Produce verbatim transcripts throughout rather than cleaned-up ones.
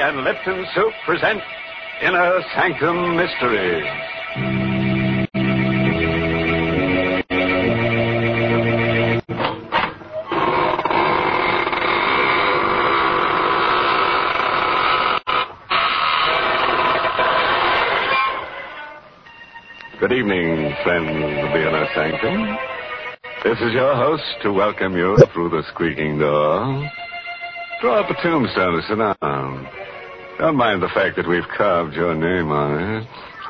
and Lipton Soup present Inner Sanctum Mysteries. Good evening, friends of the Inner Sanctum. This is your host to welcome you through the squeaking door. Draw up a tombstone and sit down. Don't mind the fact that we've carved your name on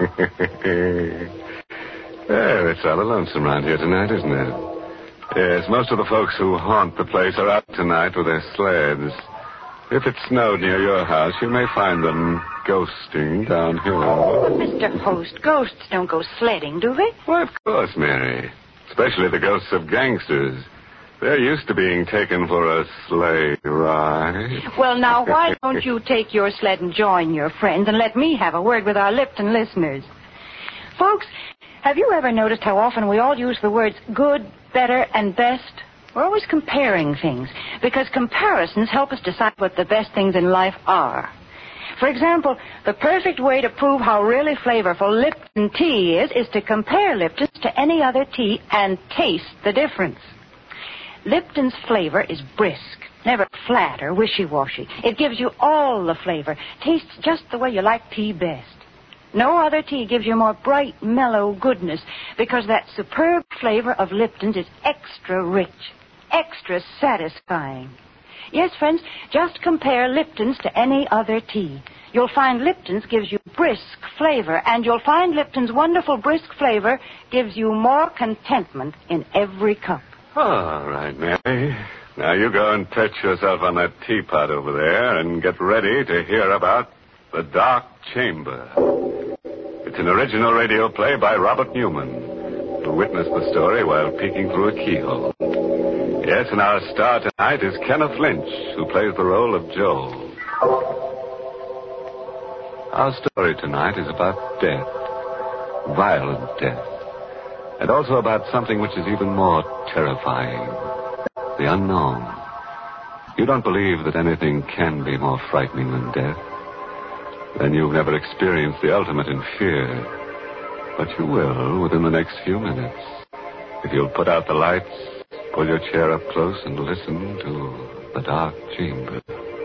it. Oh, it's all lonesome around here tonight, isn't it? Yes, most of the folks who haunt the place are out tonight with their sleds. If it snowed near your house, you may find them ghosting downhill. Mister Host, ghosts don't go sledding, do they? Why, of course, Mary. Especially the ghosts of gangsters. They're used to being taken for a sleigh ride. Well, now, why don't you take your sled and join your friends and let me have a word with our Lipton listeners? Folks, have you ever noticed how often we all use the words good, better, and best? We're always comparing things, because comparisons help us decide what the best things in life are. For example, the perfect way to prove how really flavorful Lipton tea is is to compare Lipton's to any other tea and taste the difference. Lipton's flavor is brisk, never flat or wishy-washy. It gives you all the flavor, tastes just the way you like tea best. No other tea gives you more bright, mellow goodness, because that superb flavor of Lipton's is extra rich, extra satisfying. Yes, friends, just compare Lipton's to any other tea. You'll find Lipton's gives you brisk flavor, and you'll find Lipton's wonderful brisk flavor gives you more contentment in every cup. All right, Mary. Now you go and perch yourself on that teapot over there and get ready to hear about The Dark Chamber. It's an original radio play by Robert Newman, who witnessed the story while peeking through a keyhole. Yes, and our star tonight is Kenneth Lynch, who plays the role of Joel. Our story tonight is about death, violent death, and also about something which is even more terrifying, the unknown. You don't believe that anything can be more frightening than death? Then you've never experienced the ultimate in fear. But you will within the next few minutes. If you'll put out the lights, pull your chair up close, and listen to The Dark Chamber.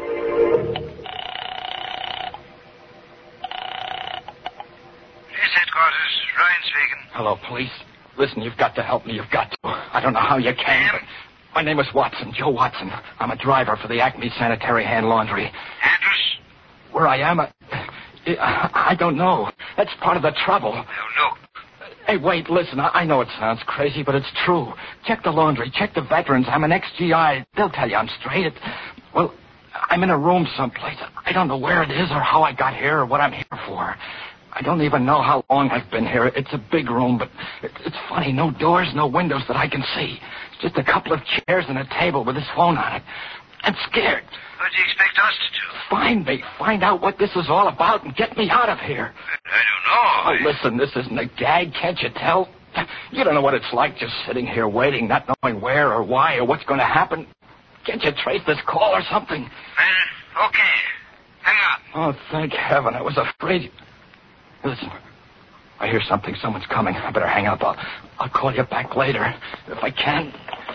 Police headquarters, Ryan speaking. Hello, police. Listen, you've got to help me. You've got to. I don't know how you can, but my name is Watson, Joe Watson. I'm a driver for the Acme Sanitary Hand Laundry. Address? Where I am, I, I don't know. That's part of the trouble. Now, look. Hey, wait, listen. I, I know it sounds crazy, but it's true. Check the laundry. Check the veterans. I'm an ex G I. They'll tell you I'm straight. It, well, I'm in a room someplace. I don't know where it is or how I got here or what I'm here for. I don't even know how long I've been here. It's a big room, but it, it's funny. No doors, no windows that I can see. It's just a couple of chairs and a table with this phone on it. I'm scared. What do you expect us to do? Find me. Find out what this is all about and get me out of here. I don't know. Oh, listen, this isn't a gag. Can't you tell? You don't know what it's like just sitting here waiting, not knowing where or why or what's going to happen. Can't you trace this call or something? Well, okay. Hang up. Oh, thank heaven. I was afraid. Listen, I hear something. Someone's coming. I better hang up. I'll, I'll call you back later if I can.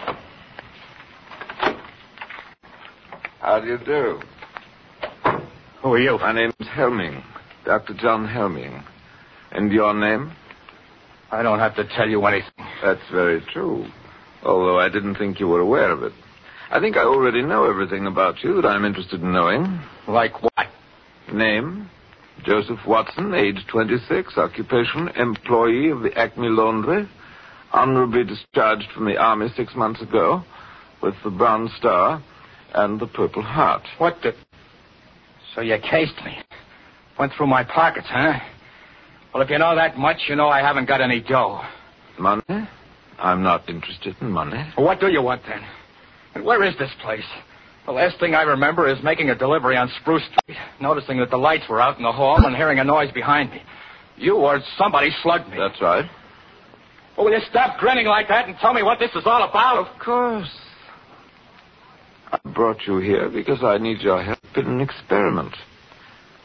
How do you do? Who are you? My name's Helming, Doctor John Helming. And your name? I don't have to tell you anything. That's very true, although I didn't think you were aware of it. I think I already know everything about you that I'm interested in knowing. Like what? Name? Joseph Watson, age twenty-six, occupation, employee of the Acme Laundry, honorably discharged from the Army six months ago, with the Bronze Star and the Purple Heart. What the... So you cased me. Went through my pockets, huh? Well, if you know that much, you know I haven't got any dough. Money? I'm not interested in money. Well, what do you want, then? And where is this place? The last thing I remember is making a delivery on Spruce Street, noticing that the lights were out in the hall and hearing a noise behind me. You or somebody slugged me. That's right. Well, will you stop grinning like that and tell me what this is all about? Of course. I brought you here because I need your help in an experiment.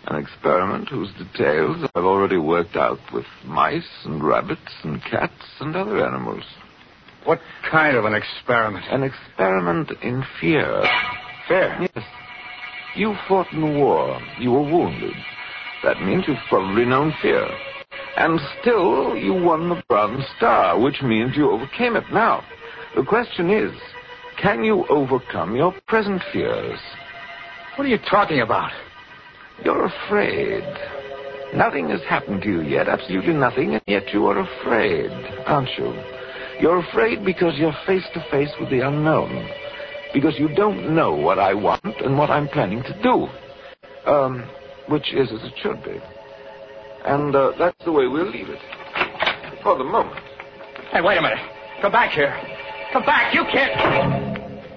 An experiment whose details I've already worked out with mice and rabbits and cats and other animals. What kind of an experiment? An experiment in fear. Fear? Yes. You fought in the war. You were wounded. That means you've probably known fear. And still, you won the Bronze Star, which means you overcame it. Now, the question is, can you overcome your present fears? What are you talking about? You're afraid. Nothing has happened to you yet, absolutely nothing, and yet you are afraid, aren't you? You're afraid because you're face to face with the unknown. Because you don't know what I want and what I'm planning to do. Um, which is as it should be. And uh, that's the way we'll leave it. For the moment. Hey, wait a minute. Come back here. Come back, you can't...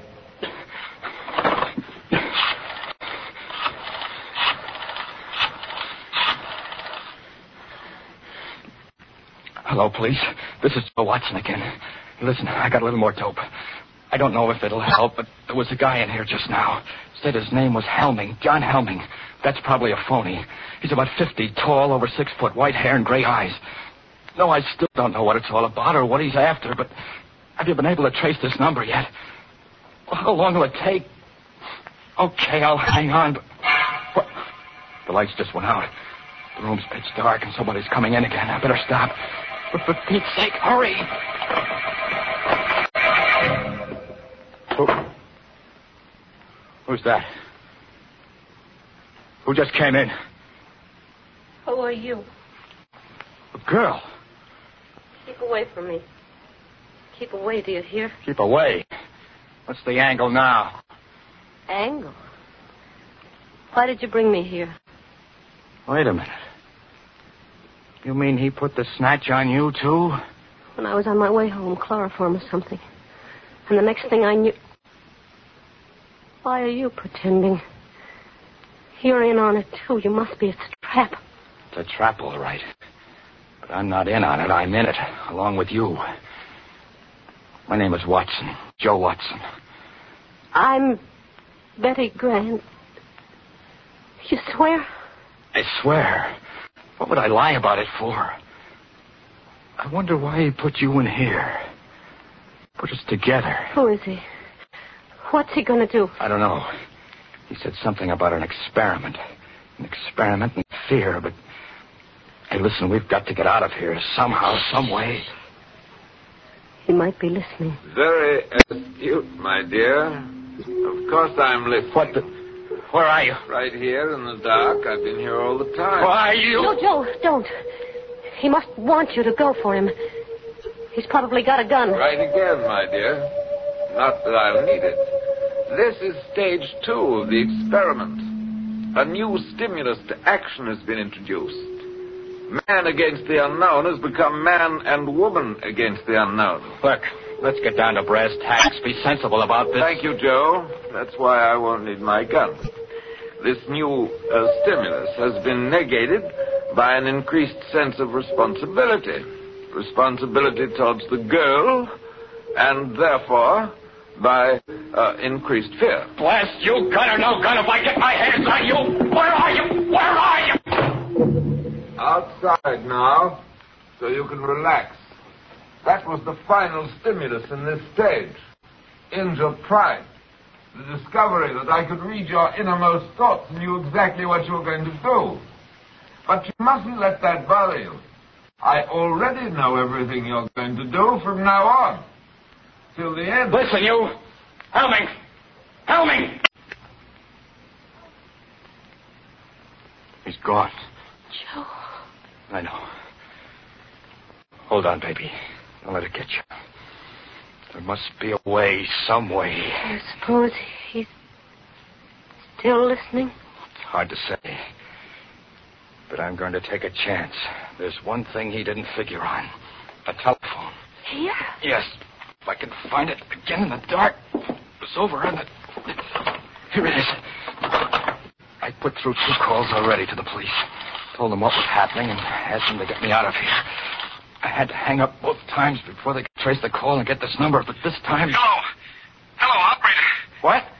Hello, police. This is Joe Watson again. Listen, I got a little more dope. I don't know if it'll help, but there was a guy in here just now. Said his name was Helming, John Helming. That's probably a phony. He's about fifty, tall, over six foot, white hair and gray eyes. No, I still don't know what it's all about or what he's after, but have you been able to trace this number yet? Well, how long will it take? Okay, I'll hang on, but... What? The lights just went out. The room's pitch dark and somebody's coming in again. I better stop. But for Pete's sake, hurry! Who? Who's that? Who just came in? Who are you? A girl. Keep away from me. Keep away, do you hear? Keep away. What's the angle now? Angle? Why did you bring me here? Wait a minute. You mean he put the snatch on you, too? When I was on my way home, chloroform or something. And the next thing I knew... Why are you pretending? You're in on it, too. You must be. It's a trap. It's a trap, all right. But I'm not in on it. I'm in it, along with you. My name is Watson. Joe Watson. I'm Betty Grant. You swear? I swear. What would I lie about it for? I wonder why he put you in here. Put us together. Who is he? What's he going to do? I don't know. He said something about an experiment. An experiment in fear, but... Hey, listen, we've got to get out of here somehow, some way. He might be listening. Very astute, my dear. Of course I'm listening. What the... Where are you? Right here in the dark. I've been here all the time. Why are you... No, Joe, don't. He must want you to go for him. He's probably got a gun. Right again, my dear. Not that I'll need it. This is stage two of the experiment. A new stimulus to action has been introduced. Man against the unknown has become man and woman against the unknown. Look, let's get down to brass tacks. Be sensible about this. Thank you, Joe. That's why I won't need my gun. This new uh, stimulus has been negated by an increased sense of responsibility. Responsibility towards the girl, and therefore by uh, increased fear. Blast you, gun or no gun, if I get my hands on you, where are you? Where are you? Outside now, so you can relax. That was the final stimulus in this stage. Injure pride. The discovery that I could read your innermost thoughts and knew exactly what you were going to do. But you mustn't let that bother you. I already know everything you're going to do from now on. Till the end. Listen, you. Helming. Helming. He's gone. Joe. I know. Hold on, baby. Don't let it get you. There must be a way, some way. I suppose he's still listening? It's hard to say. But I'm going to take a chance. There's one thing he didn't figure on. A telephone. Here? Yes. If I can find it again in the dark. It was over on the... Here it is. I put through two calls already to the police. Told them what was happening and asked them to get me out of here. I had to hang up both times before they could trace the call and get this number, but this time... Hello. Hello, operator. What?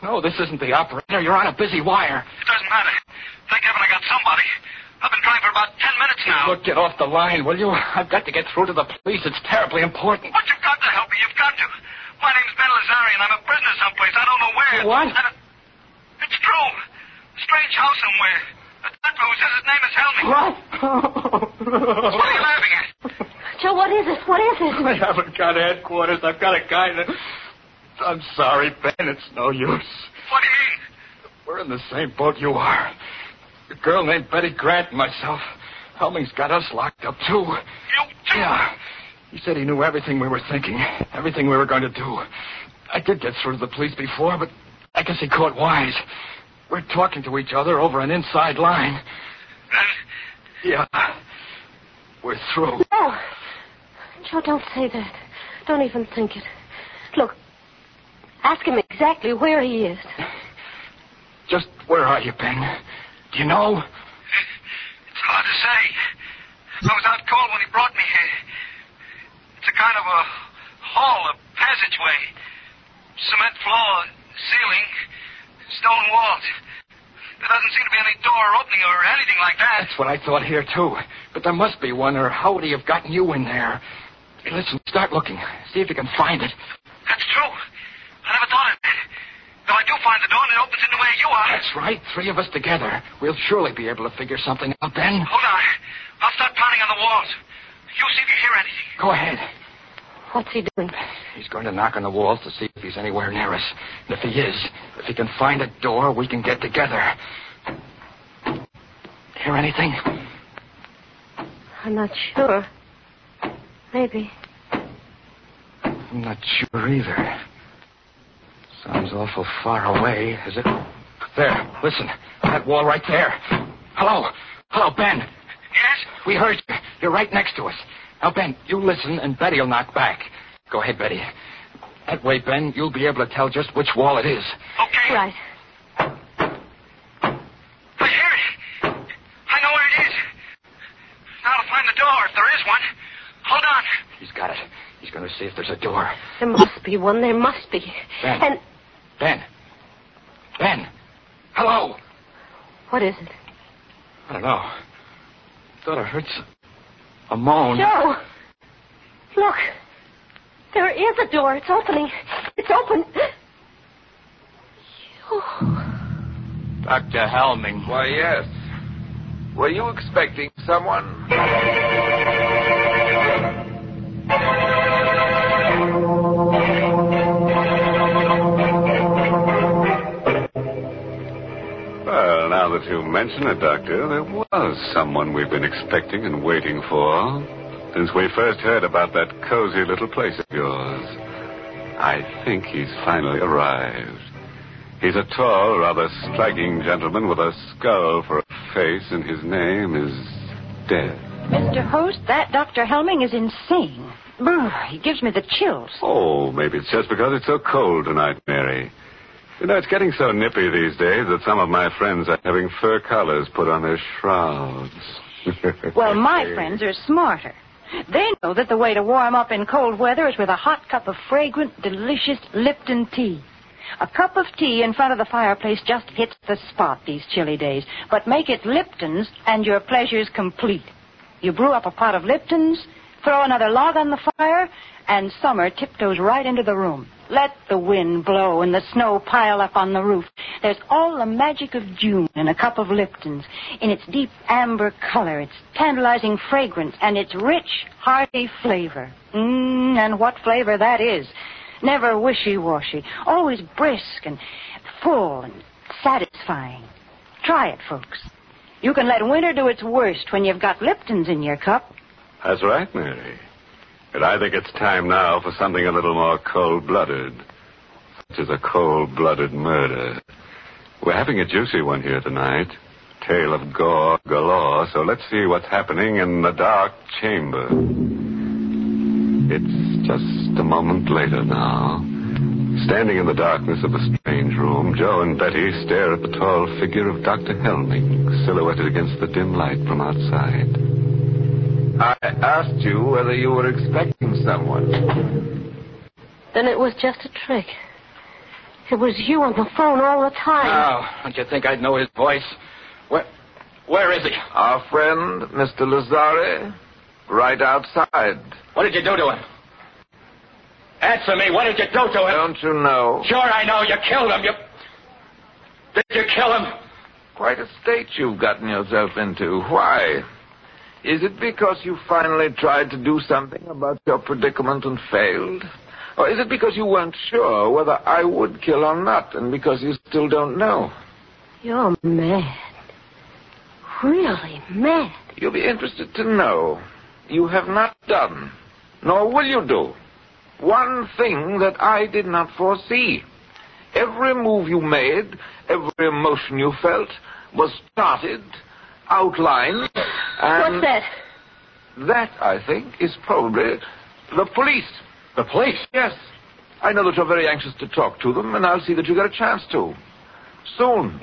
No, this isn't the operator. You're on a busy wire. It doesn't matter. Thank heaven I got somebody. I've been trying for about ten minutes now. Look, get off the line, will you? I've got to get through to the police. It's terribly important. But you've got to help me. You've got to. My name's Ben Lazarian. I'm a prisoner someplace. I don't know where. What? And, uh, it's true. A strange house somewhere. A doctor who says his name is Helmy. What? What are you laughing at? Joe, what is it? What is it? I haven't got headquarters. I've got a guy that... I'm sorry, Ben. It's no use. What do you mean? We're in the same boat you are. A girl named Betty Grant and myself. Helming's got us locked up, too. You too? Yeah. He said he knew everything we were thinking, everything we were going to do. I did get through to the police before, but I guess he caught wise. We're talking to each other over an inside line. Then... Yeah. We're through. No. Joe, don't say that. Don't even think it. Look, ask him exactly where he is. Just where are you, Ben? Do you know? It's hard to say. I was out cold when he brought me here. It's a kind of a hall, a passageway. Cement floor, ceiling, stone walls. There doesn't seem to be any door or opening or anything like that. That's what I thought here, too. But there must be one, or how would he have gotten you in there? Hey, listen, start looking. See if you can find it. That's true. I never thought of that. Though I do find the door and it opens into where you are. That's right. Three of us together. We'll surely be able to figure something out then. Hold on. I'll start pounding on the walls. You see if you hear anything. Go ahead. What's he doing? He's going to knock on the walls to see if he's anywhere near us. And if he is, if he can find a door, we can get together. Hear anything? I'm not sure. Maybe. I'm not sure either. Sounds awful far away, is it? There, listen. That wall right there. Hello. Hello, Ben. Yes? We heard you. You're right next to us. Now, Ben, you listen, and Betty will knock back. Go ahead, Betty. That way, Ben, you'll be able to tell just which wall it is. Okay. Right. I hear it. I know where it is. Now to find the door, if there is one. Hold on. He's got it. He's going to see if there's a door. There must be one. There must be. Ben. And Ben. Ben. Hello. what is it? I don't know. Thought I heard some... a moan. Joe! Look. There is a door. It's opening. It's open. You... Doctor Helming. Why, yes. Were you expecting someone? Well, now that you mention it, Doctor, there was someone we've been expecting and waiting for since we first heard about that cozy little place of yours. I think he's finally arrived. He's a tall, rather striking gentleman with a skull for a face, and his name is Death. Mister Host, that Doctor Helming is insane. Brr, he gives me the chills. Oh, maybe it's just because it's so cold tonight, Mary. You know, it's getting so nippy these days that some of my friends are having fur collars put on their shrouds. Well, my friends are smarter. They know that the way to warm up in cold weather is with a hot cup of fragrant, delicious Lipton tea. A cup of tea in front of the fireplace just hits the spot these chilly days. But make it Lipton's and your pleasure's complete. You brew up a pot of Lipton's, throw another log on the fire, and summer tiptoes right into the room. Let the wind blow and the snow pile up on the roof. There's all the magic of June in a cup of Lipton's. In its deep amber color, its tantalizing fragrance, and its rich, hearty flavor. Mmm, and what flavor that is. Never wishy-washy. Always brisk and full and satisfying. Try it, folks. You can let winter do its worst when you've got Lipton's in your cup. That's right, Mary. But I think it's time now for something a little more cold-blooded, such as a cold-blooded murder. We're having a juicy one here tonight. Tale of gore galore, so let's see what's happening in the dark chamber. It's just a moment later now. Standing in the darkness of the strange room, Joe and Betty stare at the tall figure of Doctor Helming, silhouetted against the dim light from outside. I asked you whether you were expecting someone. Then it was just a trick. It was you on the phone all the time. Oh, don't you think I'd know his voice? Where, where is he? Our friend, Mister Lazare, right outside. What did you do to him? Answer me. What did you do to him? Don't you know? Sure, I know. You killed him. You... Did you kill him? Quite a state you've gotten yourself into. Why? Is it because you finally tried to do something about your predicament and failed? Or is it because you weren't sure whether I would kill or not, and because you still don't know? You're mad. Really mad. You'll be interested to know you have not done, nor will you do, one thing that I did not foresee. Every move you made, every emotion you felt, was started, outlined, and... What's that? That, I think, is probably the police. The police? Yes. I know that you're very anxious to talk to them, and I'll see that you get a chance to. Soon.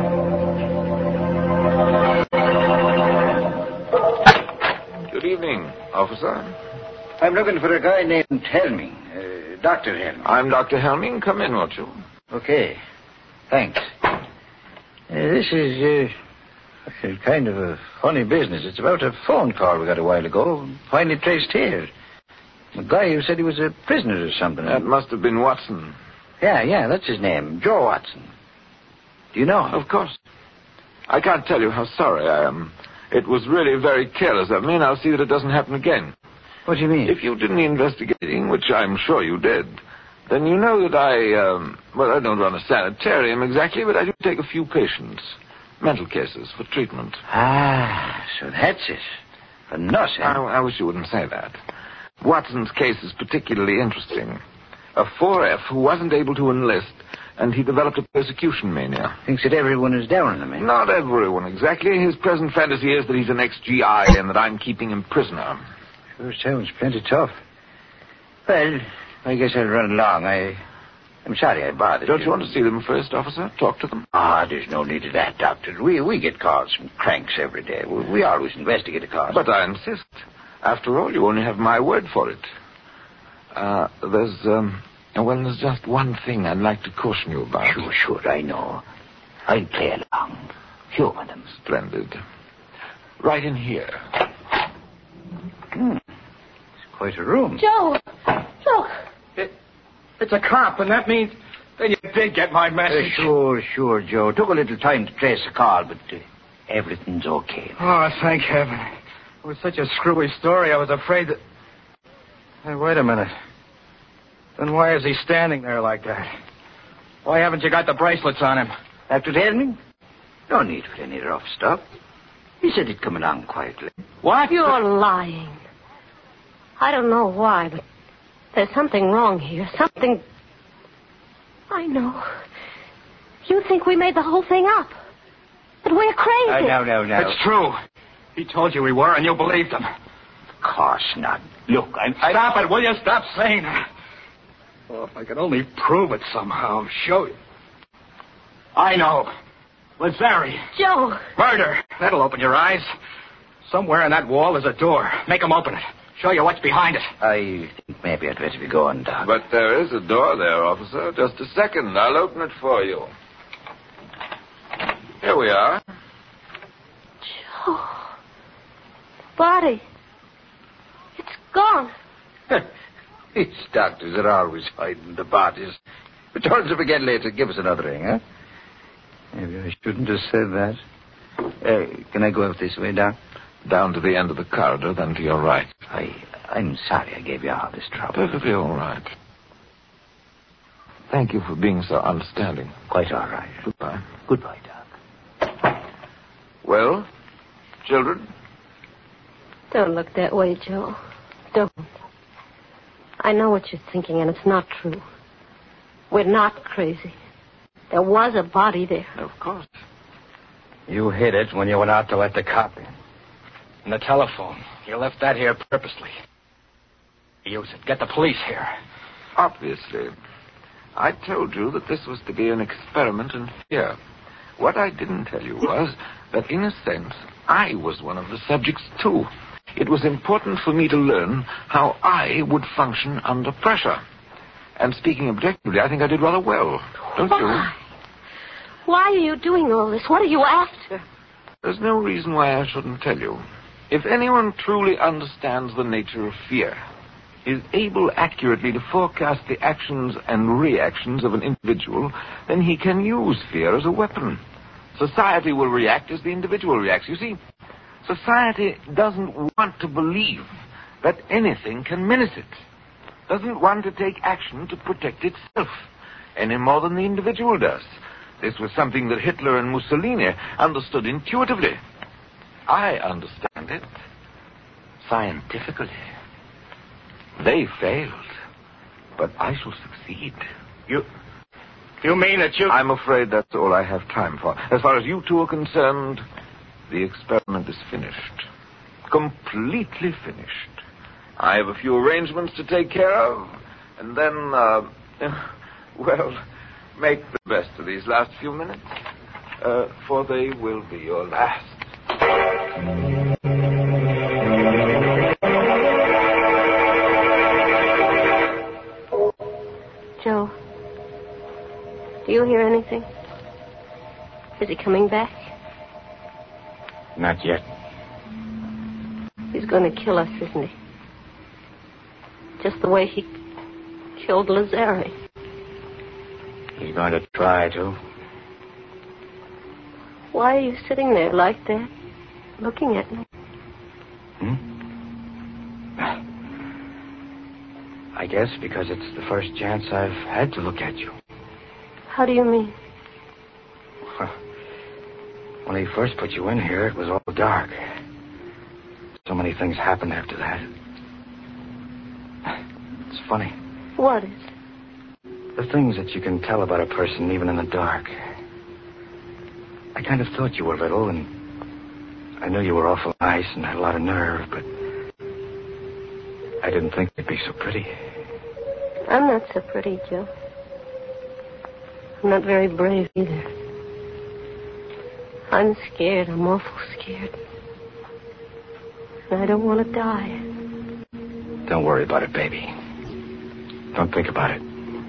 Good evening, officer. I'm looking for a guy named Helming, uh, Doctor Helming. I'm Doctor Helming. Come in, won't you? Okay. Thanks. Uh, this is uh, kind of a funny business. It's about a phone call we got a while ago, finally traced here. A guy who said he was a prisoner or something. That must have been Watson. Yeah, yeah, that's his name, Joe Watson. Do you know him? Of course. I can't tell you how sorry I am. It was really very careless of me, and I'll see that it doesn't happen again. What do you mean? If you did any investigating, which I'm sure you did, then you know that I, um, well, I don't run a sanitarium exactly, but I do take a few patients, mental cases, for treatment. Ah, so that's it. For nothing. I, I wish you wouldn't say that. Watson's case is particularly interesting. A four F who wasn't able to enlist, and he developed a persecution mania. Thinks that everyone is down on him, eh? Not everyone, exactly. His present fantasy is that he's an ex-G I and that I'm keeping him prisoner. Sure sounds plenty tough. Well, I guess I'll run along. I, I'm sorry I bothered Don't you. you want to see them first, officer? Talk to them? Ah, there's no need of that, Doctor. We we get calls from cranks every day. We, we always investigate a cause. But I insist. After all, you only have my word for it. Uh, there's, um, well, there's just one thing I'd like to caution you about. Sure, sure, I know. I'll play along. Humor them. Splendid. Right in here. Hmm. It's quite a room. Joe! Look! It, it's a cop, and that means... Then you did get my Uh, message. sure, sure, Joe. Took a little time to trace the call, but uh, everything's okay. Oh, thank heaven. It was such a screwy story, I was afraid that... Hey, wait a minute. Then why is he standing there like that? Why haven't you got the bracelets on him? Doctor Helming? No need for any rough stuff. He said he'd come along quietly. What? You're lying. I don't know why, but there's something wrong here. Something... I know. You think we made the whole thing up. But we're crazy. Uh, no, no, no. It's true. He told you we were, and you believed him. Of course not. Look, I'm... Stop it, will you? Stop saying that. Oh, if I could only prove it somehow. Show you. I know. Lazari. Joe! Murder. That'll open your eyes. Somewhere in that wall is a door. Make him open it. Show you what's behind it. I think maybe I'd better be going, Doc. But there is a door there, officer. Just a second. I'll open it for you. Here we are. Joe. The body. It's gone. These doctors are always hiding the bodies. Returns up again later. Give us another ring, huh? Maybe I shouldn't have said that. Uh, can I go out this way, Doc? Down to the end of the corridor, then to your right. I, I'm sorry I gave you all this trouble. Perfectly all right. Thank you for being so understanding. Quite all right. Goodbye. Goodbye, Doc. Well, children? Don't look that way, Joe. Don't. I know what you're thinking, and it's not true. We're not crazy. There was a body there. Of course. You hid it when you went out to let the cop in. And the telephone. You left that here purposely. Use it. Get the police here. Obviously. I told you that this was to be an experiment in fear. What I didn't tell you was that, in a sense, I was one of the subjects, too. It was important for me to learn how I would function under pressure. And speaking objectively, I think I did rather well. Don't Why? you? Why are you doing all this? What are you after? There's no reason why I shouldn't tell you. If anyone truly understands the nature of fear, is able accurately to forecast the actions and reactions of an individual, then he can use fear as a weapon. Society will react as the individual reacts. You see, society doesn't want to believe that anything can menace it. Doesn't want to take action to protect itself any more than the individual does. This was something that Hitler and Mussolini understood intuitively. I understand it scientifically. They failed, but I shall succeed. You... You mean that you... I'm afraid that's all I have time for. As far as you two are concerned, the experiment is finished. Completely finished. I have a few arrangements to take care of, and then, uh, well, make the best of these last few minutes, uh, for they will be your last. Joe, do you hear anything? Is he coming back? Not yet. He's going to kill us, isn't he? Just the way he killed Lazzari. He's going to try to. Why are you sitting there like that, looking at me? Hmm? I guess because it's the first chance I've had to look at you. How do you mean? When he first put you in here, it was all dark. So many things happened after that. It's funny. What is? The things that you can tell about a person even in the dark. I kind of thought you were little, and I knew you were awful nice and had a lot of nerve, but I didn't think you'd be so pretty. I'm not so pretty, Joe. I'm not very brave either. I'm scared. I'm awful scared. And I don't want to die. Don't worry about it, baby. Don't think about it.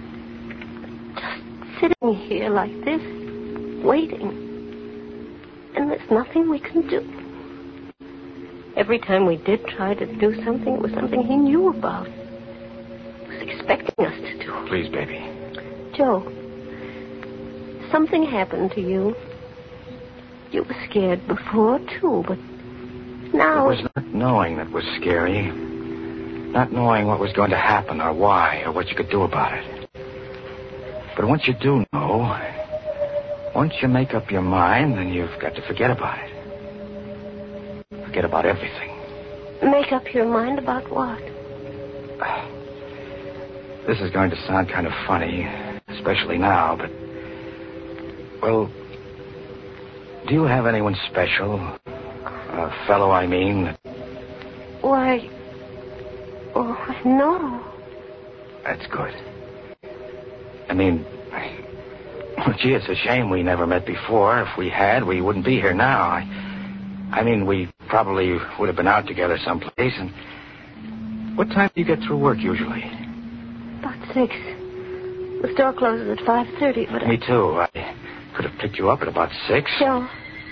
Just sitting here like this, waiting. And there's nothing we can do. Every time we did try to do something, it was something he knew about. He was expecting us to do. Please, baby. Joe, something happened to you. You were scared before, too, but now... It was not knowing that was scary. Not knowing what was going to happen or why or what you could do about it. But once you do know, once you make up your mind, then you've got to forget about it. Forget about everything. Make up your mind about what? This is going to sound kind of funny, especially now, but... Well, do you have anyone special? A fellow, I mean. That... Why... Oh, no. That's good. I mean... Well, gee, it's a shame we never met before. If we had, we wouldn't be here now. I, I mean, we probably would have been out together someplace. And what time do you get through work usually? About six. The store closes at five thirty, but... Me too. I could have picked you up at about six. Joe,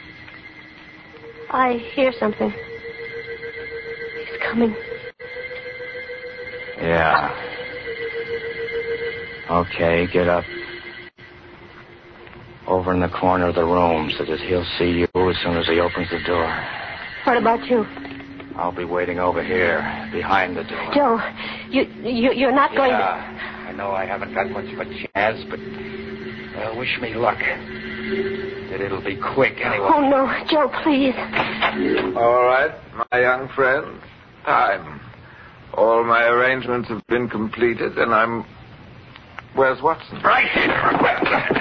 I hear something. He's coming. Yeah. Okay, get up. Over in the corner of the room so that he'll see you as soon as he opens the door. What about you? I'll be waiting over here, behind the door. Joe, you, you, you're not yeah, going to... I know I haven't got much of a chance, but... Well, wish me luck. That it'll be quick anyway. Oh, no. Joe, please. All right, my young friend. Time. All my arrangements have been completed, and I'm... Where's Watson? Right here.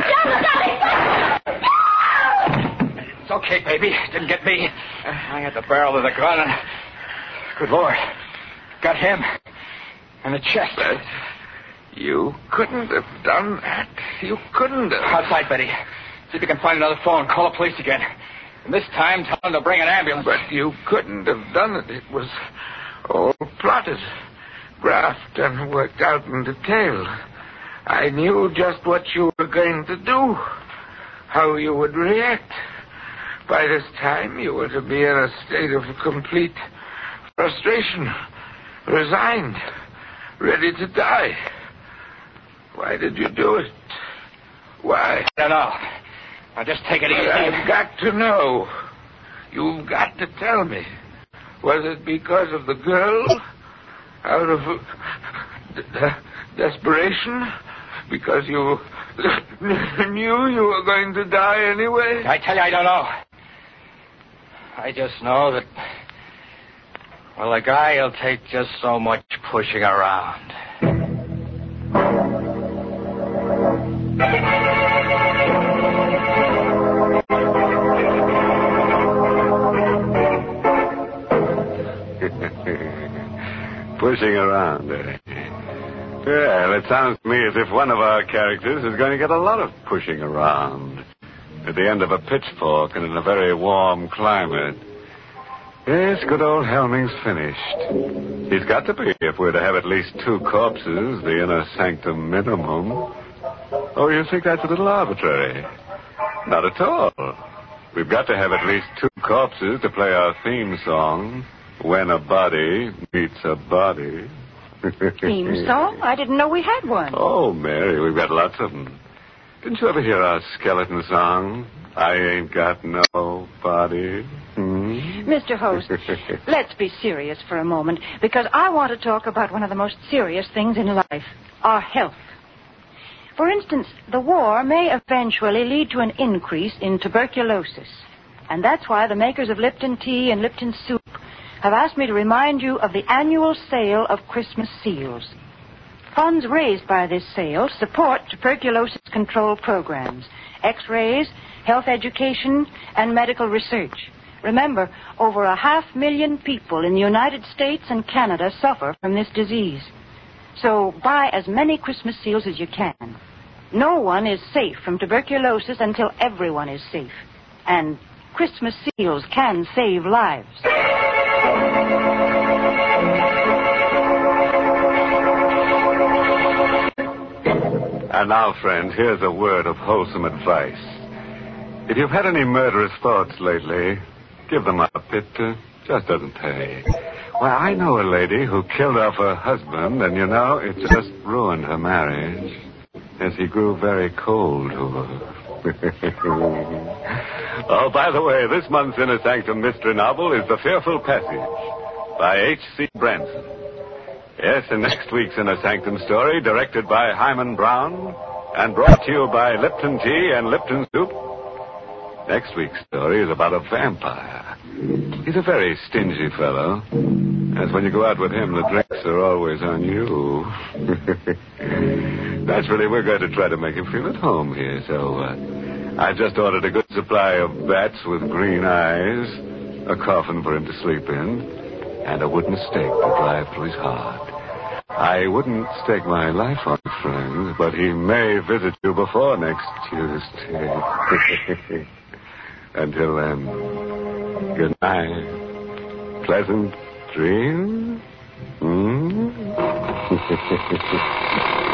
It's okay, baby. Didn't get me. I had the barrel of the gun and... Good Lord. Got him. And the chest. But you couldn't have done that. You couldn't have. Outside, Betty. See if you can find another phone. Call the police again. And this time, tell them to bring an ambulance. But you couldn't have done it. It was all plotted, graphed, and worked out in detail. I knew just what you were going to do, how you would react. By this time, you were to be in a state of complete frustration, resigned, ready to die. Why did you do it? Why? I don't know. I'll just take it easy. I've got to know. You've got to tell me. Was it because of the girl? Out of uh, de- desperation? Because you knew you were going to die anyway? I tell you, I don't know. I just know that, well, a guy will take just so much pushing around. Pushing around, eh? Well, it sounds to me as if one of our characters is going to get a lot of pushing around at the end of a pitchfork and in a very warm climate. Yes, good old Helming's finished. He's got to be if we're to have at least two corpses, the inner sanctum minimum. Oh, you think that's a little arbitrary? Not at all. We've got to have at least two corpses to play our theme song, When a Body Meets a Body. Theme song? I didn't know we had one. Oh, Mary, we've got lots of them. Didn't you ever hear our skeleton song? I ain't got no body. Hmm? Mister Host, let's be serious for a moment, because I want to talk about one of the most serious things in life, our health. For instance, the war may eventually lead to an increase in tuberculosis. And that's why the makers of Lipton tea and Lipton soup have asked me to remind you of the annual sale of Christmas seals. Funds raised by this sale support tuberculosis control programs, x-rays, health education, and medical research. Remember, over a half million people in the United States and Canada suffer from this disease. So buy as many Christmas seals as you can. No one is safe from tuberculosis until everyone is safe. And Christmas seals can save lives. And now, friends, here's a word of wholesome advice. If you've had any murderous thoughts lately, give them up. It uh, just doesn't pay. Why, I know a lady who killed off her husband, and, you know, it just ruined her marriage as he grew very cold to her. Oh, by the way, this month's Inner Sanctum mystery novel is The Fearful Passage by H C Branson. Yes, and next week's Inner Sanctum story, directed by Hyman Brown and brought to you by Lipton Tea and Lipton Soup. Next week's story is about a vampire. He's a very stingy fellow. As when you go out with him, the drinks are always on you. Naturally, we're going to try to make him feel at home here, so uh, I just ordered a good supply of bats with green eyes, a coffin for him to sleep in, and a wooden stake to drive through his heart. I wouldn't stake my life on it, friends, but he may visit you before next Tuesday. Until then, good night. Pleasant dreams. Hmm?